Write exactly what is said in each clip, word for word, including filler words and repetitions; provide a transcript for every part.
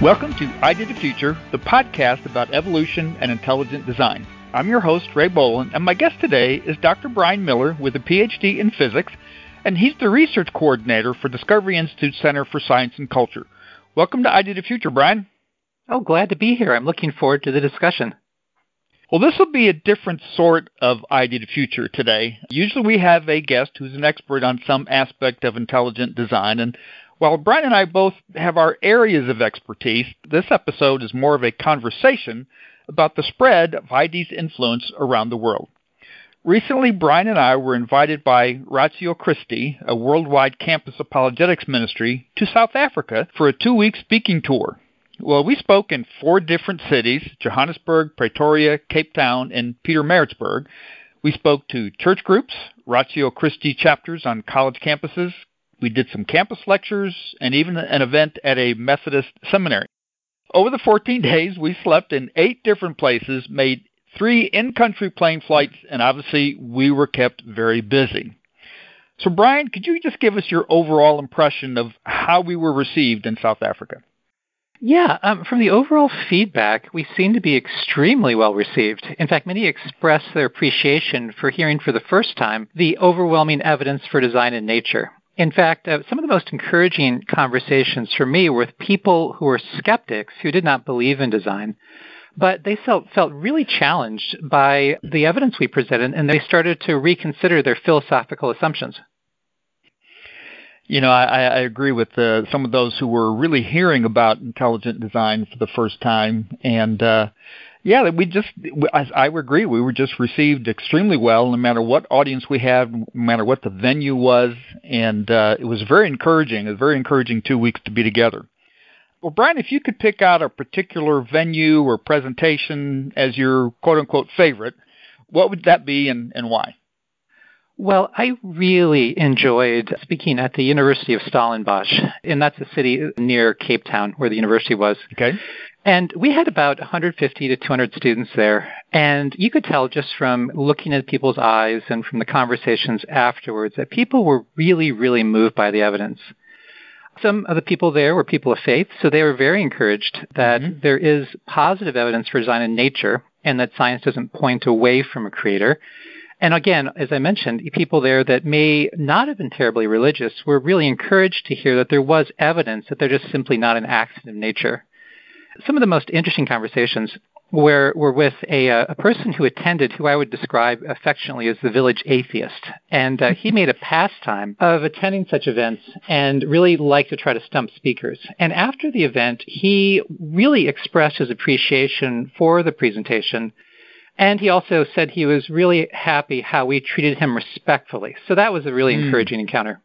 Welcome to Idea the Future, the podcast about evolution and intelligent design. I'm your host, Ray Boland, and my guest today is Doctor Brian Miller with a P H D in physics, and he's the research coordinator for Discovery Institute Center for Science and Culture. Welcome to Idea the Future, Brian. Oh, glad to be here. I'm looking forward to the discussion. Well, this will be a different sort of Idea the Future today. Usually we have a guest who's an expert on some aspect of intelligent design, and while Brian and I both have our areas of expertise, this episode is more of a conversation about the spread of I D's influence around the world. Recently, Brian and I were invited by Ratio Christi, a worldwide campus apologetics ministry, to South Africa for a two-week speaking tour. Well, we spoke in four different cities, Johannesburg, Pretoria, Cape Town, and Pietermaritzburg. We spoke to church groups, Ratio Christi chapters on college campuses. We did some campus lectures, and even an event at a Methodist seminary. Over the fourteen days, we slept in eight different places, made three in-country plane flights, and obviously we were kept very busy. So, Brian, could you just give us your overall impression of how we were received in South Africa? Yeah, um, from the overall feedback, we seem to be extremely well received. In fact, many expressed their appreciation for hearing for the first time the overwhelming evidence for design in nature. In fact, uh, some of the most encouraging conversations for me were with people who were skeptics who did not believe in design, but they felt, felt really challenged by the evidence we presented, and they started to reconsider their philosophical assumptions. You know, I, I agree with uh, some of those who were really hearing about intelligent design for the first time, and uh, yeah, we just, I, I agree, we were just received extremely well, no matter what audience we had, no matter what the venue was, and uh, it was very encouraging, a very encouraging two weeks to be together. Well, Brian, if you could pick out a particular venue or presentation as your quote-unquote favorite, what would that be and, and why? Well, I really enjoyed speaking at the University of Stellenbosch, and that's a city near Cape Town where the university was. Okay. And we had about one hundred fifty to two hundred students there, and you could tell just from looking at people's eyes and from the conversations afterwards that people were really, really moved by the evidence. Some of the people there were people of faith, so they were very encouraged that mm-hmm. there is positive evidence for design in nature and that science doesn't point away from a creator. And again, as I mentioned, people there that may not have been terribly religious were really encouraged to hear that there was evidence that they're just simply not an accident of nature. Some of the most interesting conversations were, were with a, a person who attended who I would describe affectionately as the village atheist. And uh, he made a pastime of attending such events and really liked to try to stump speakers. And after the event, he really expressed his appreciation for the presentation. And he also said he was really happy how we treated him respectfully. So that was a really mm. encouraging encounter.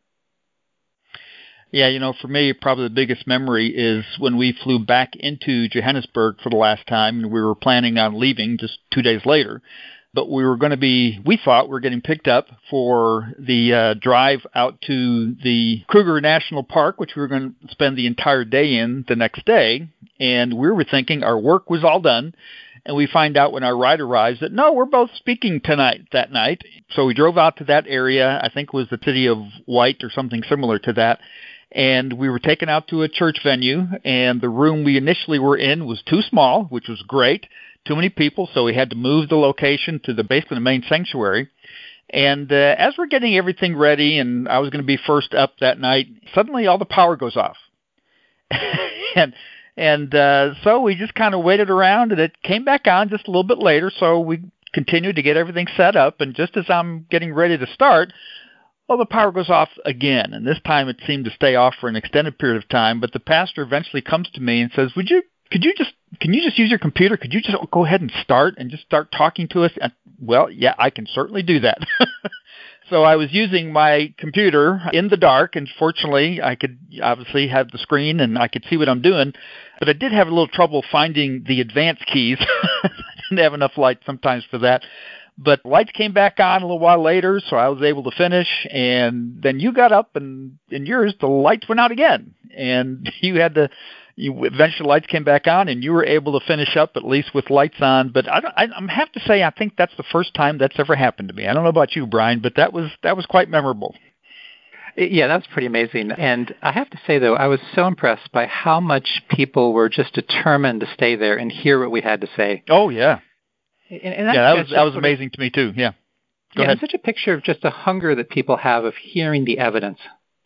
Yeah, you know, for me, probably the biggest memory is when we flew back into Johannesburg for the last time, and we were planning on leaving just two days later. But we were going to be, we thought we were getting picked up for the uh, drive out to the Kruger National Park, which we were going to spend the entire day in the next day. And we were thinking our work was all done. And we find out when our ride arrives that, no, we're both speaking tonight, that night. So we drove out to that area. I think it was the city of White or something similar to that. And we were taken out to a church venue, and the room we initially were in was too small, which was great, too many people, so we had to move the location to the basically the main sanctuary. And uh, as we're getting everything ready, and I was going to be first up that night, suddenly all the power goes off. and and uh, so we just kind of waited around, and it came back on just a little bit later, so we continued to get everything set up, and just as I'm getting ready to start, well, the power goes off again, and this time it seemed to stay off for an extended period of time. But the pastor eventually comes to me and says, "Would you, could you just, can you just use your computer? Could you just go ahead and start and just start talking to us?" And, well, yeah, I can certainly do that. So I was using my computer in the dark, and fortunately, I could obviously have the screen and I could see what I'm doing. But I did have a little trouble finding the advanced keys. I didn't have enough light sometimes for that. But lights came back on a little while later, so I was able to finish. And then you got up, and in yours, the lights went out again. And you had to, you eventually lights came back on, and you were able to finish up at least with lights on. But I, I, I have to say, I think that's the first time that's ever happened to me. I don't know about you, Brian, but that was that was quite memorable. Yeah, that's pretty amazing. And I have to say, though, I was so impressed by how much people were just determined to stay there and hear what we had to say. Oh, yeah. And, and that, yeah, that was that was amazing of, to me, too. Yeah. Go yeah, ahead. It's such a picture of just the hunger that people have of hearing the evidence.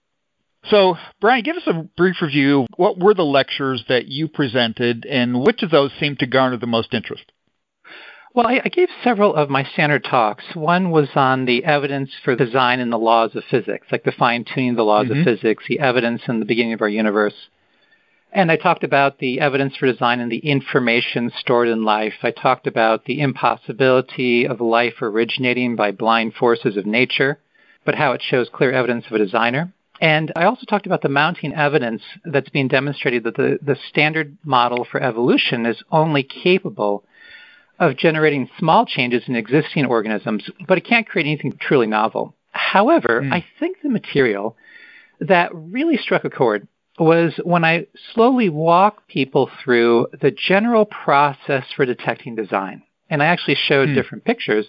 So, Brian, give us a brief review. What were the lectures that you presented, and which of those seemed to garner the most interest? Well, I, I gave several of my standard talks. One was on the evidence for design and the laws of physics, like the fine-tuning of the laws mm-hmm. of physics, the evidence in the beginning of our universe. And I talked about the evidence for design and the information stored in life. I talked about the impossibility of life originating by blind forces of nature, but how it shows clear evidence of a designer. And I also talked about the mounting evidence that's being demonstrated that the, the standard model for evolution is only capable of generating small changes in existing organisms, but it can't create anything truly novel. However, mm. I think the material that really struck a chord was when I slowly walked people through the general process for detecting design. And I actually showed mm. different pictures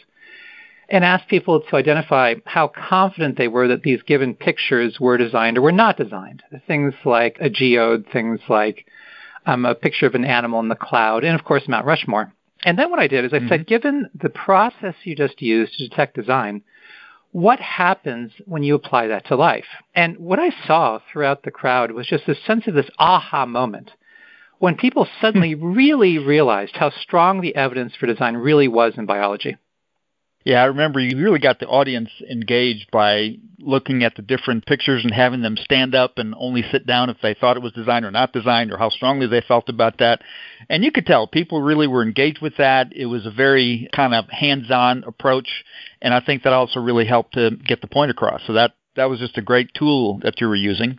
and asked people to identify how confident they were that these given pictures were designed or were not designed. Things like a geode, things like um, a picture of an animal in the cloud, and of course Mount Rushmore. And then what I did is I mm-hmm. said, given the process you just used to detect design, what happens when you apply that to life? And what I saw throughout the crowd was just a sense of this aha moment when people suddenly really realized how strong the evidence for design really was in biology. Yeah, I remember you really got the audience engaged by looking at the different pictures and having them stand up and only sit down if they thought it was designed or not designed or how strongly they felt about that. And you could tell people really were engaged with that. It was a very kind of hands-on approach, and I think that also really helped to get the point across. So that, that was just a great tool that you were using.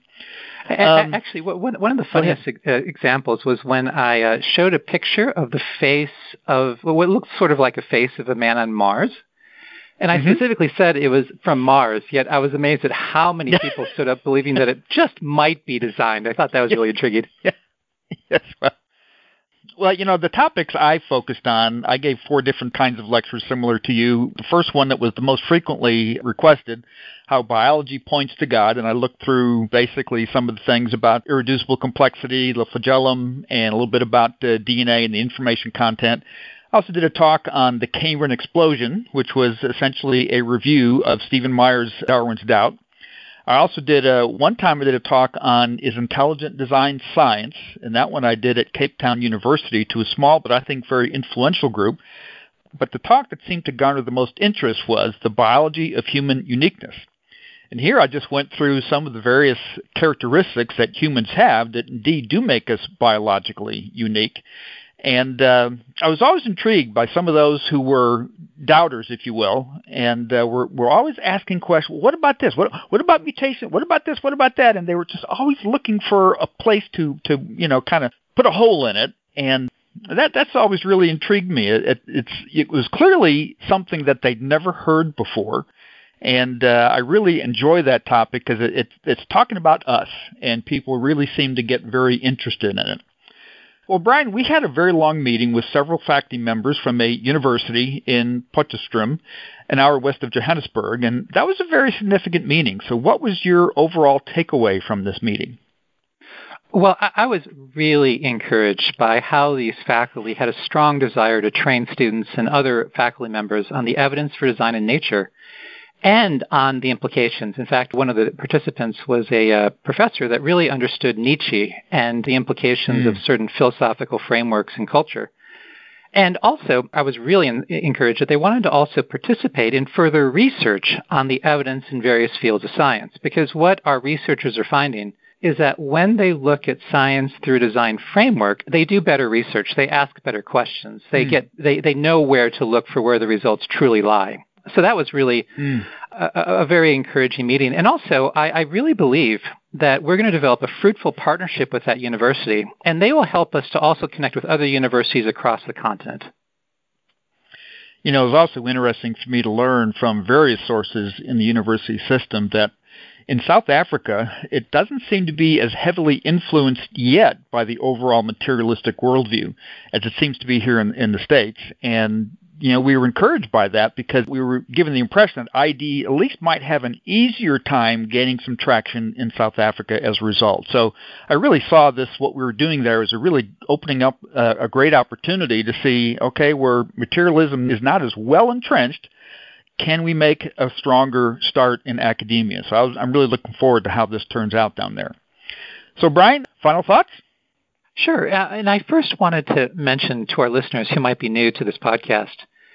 Um, Actually, one, one of the funniest examples was when I uh, showed a picture of the face of what looked sort of like a face of a man on Mars. And I mm-hmm. specifically said it was from Mars, yet I was amazed at how many people stood up believing that it just might be designed. I thought that was really intriguing. Yeah. Yes, well, well, you know, the topics I focused on, I gave four different kinds of lectures similar to you. The first one that was the most frequently requested, how biology points to God, and I looked through basically some of the things about irreducible complexity, the flagellum, and a little bit about uh, D N A and the information content. I also did a talk on the Cambrian explosion, which was essentially a review of Stephen Meyer's Darwin's Doubt. I also did a, one time I did a talk on Is Intelligent Design Science? And that one I did at Cape Town University to a small but I think very influential group. But the talk that seemed to garner the most interest was The Biology of Human Uniqueness. And here I just went through some of the various characteristics that humans have that indeed do make us biologically unique. And uh, I was always intrigued by some of those who were doubters, if you will, and uh, were, were always asking questions, what about this? What, what about mutation? What about this? What about that? And they were just always looking for a place to, to you know, kind of put a hole in it. And that that's always really intrigued me. It, it, it's, it was clearly something that they'd never heard before. And uh, I really enjoy that topic because it, it, it's talking about us, and people really seem to get very interested in it. Well, Brian, we had a very long meeting with several faculty members from a university in Potchefstroom, an hour west of Johannesburg, and that was a very significant meeting. So what was your overall takeaway from this meeting? Well, I was really encouraged by how these faculty had a strong desire to train students and other faculty members on the evidence for design in nature and on the implications. In fact, one of the participants was a uh, professor that really understood Nietzsche and the implications mm. of certain philosophical frameworks in culture. And also, I was really in- encouraged that they wanted to also participate in further research on the evidence in various fields of science, because what our researchers are finding is that when they look at science through a design framework, they do better research. They ask better questions. They mm. get they, they know where to look for where the results truly lie. So that was really mm. a, a very encouraging meeting. And also, I, I really believe that we're going to develop a fruitful partnership with that university, and they will help us to also connect with other universities across the continent. You know, it was also interesting for me to learn from various sources in the university system that in South Africa, it doesn't seem to be as heavily influenced yet by the overall materialistic worldview as it seems to be here in, in the States. And you know, we were encouraged by that because we were given the impression that I D at least might have an easier time gaining some traction in South Africa as a result. So I really saw this, what we were doing there, as a really opening up uh, a great opportunity to see, okay, where materialism is not as well entrenched, can we make a stronger start in academia? So I was, I'm really looking forward to how this turns out down there. So Brian, final thoughts? Sure. Uh, and I first wanted to mention to our listeners who might be new to this podcast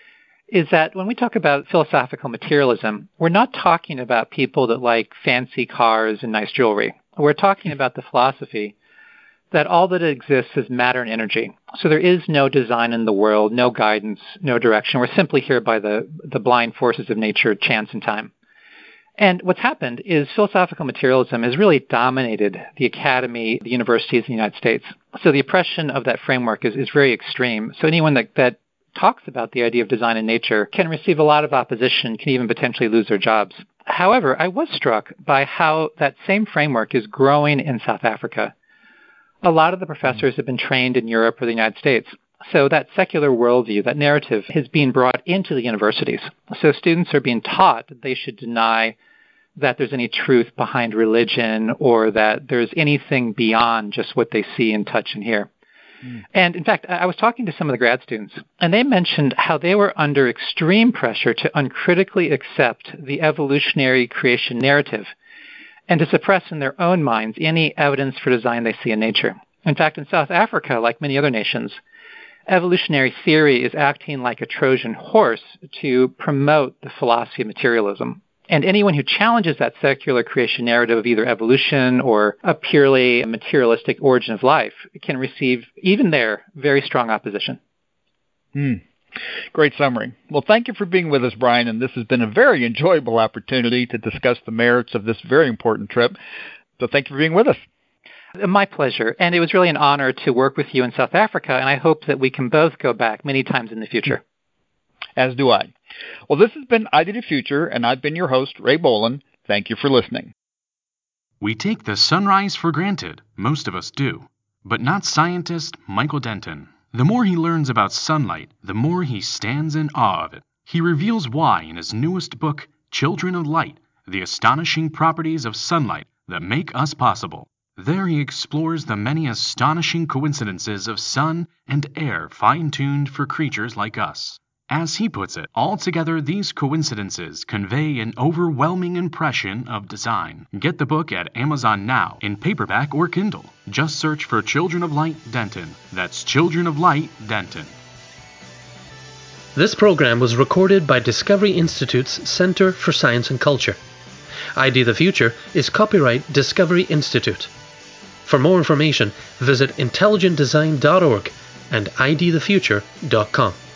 is that when we talk about philosophical materialism, we're not talking about people that like fancy cars and nice jewelry. We're talking about the philosophy that all that exists is matter and energy. So there is no design in the world, no guidance, no direction. We're simply here by the, the blind forces of nature, chance, and time. And what's happened is philosophical materialism has really dominated the academy, the universities in the United States. So the oppression of that framework is, is very extreme. So anyone that, that talks about the idea of design in nature can receive a lot of opposition, can even potentially lose their jobs. However, I was struck by how that same framework is growing in South Africa. A lot of the professors have been trained in Europe or the United States. So that secular worldview, that narrative, is being brought into the universities. So students are being taught that they should deny that there's any truth behind religion or that there's anything beyond just what they see and touch and hear. Mm. And in fact, I was talking to some of the grad students, and they mentioned how they were under extreme pressure to uncritically accept the evolutionary creation narrative and to suppress in their own minds any evidence for design they see in nature. In fact, in South Africa, like many other nations, evolutionary theory is acting like a Trojan horse to promote the philosophy of materialism. And anyone who challenges that secular creation narrative of either evolution or a purely materialistic origin of life can receive, even there, very strong opposition. Hmm. Great summary. Well, thank you for being with us, Brian, and this has been a very enjoyable opportunity to discuss the merits of this very important trip. So thank you for being with us. My pleasure. And it was really an honor to work with you in South Africa, and I hope that we can both go back many times in the future. As do I. Well, this has been I D the Future, and I've been your host, Ray Boland. Thank you for listening. We take the sunrise for granted, most of us do, but not scientist Michael Denton. The more he learns about sunlight, the more he stands in awe of it. He reveals why in his newest book, Children of Light, the astonishing properties of sunlight that make us possible. There he explores the many astonishing coincidences of sun and air fine-tuned for creatures like us. As he puts it, altogether these coincidences convey an overwhelming impression of design. Get the book at Amazon now, in paperback or Kindle. Just search for Children of Light Denton. That's Children of Light Denton. This program was recorded by Discovery Institute's Center for Science and Culture. I D the Future is copyright Discovery Institute. For more information, visit intelligent design dot org and I D the future dot com.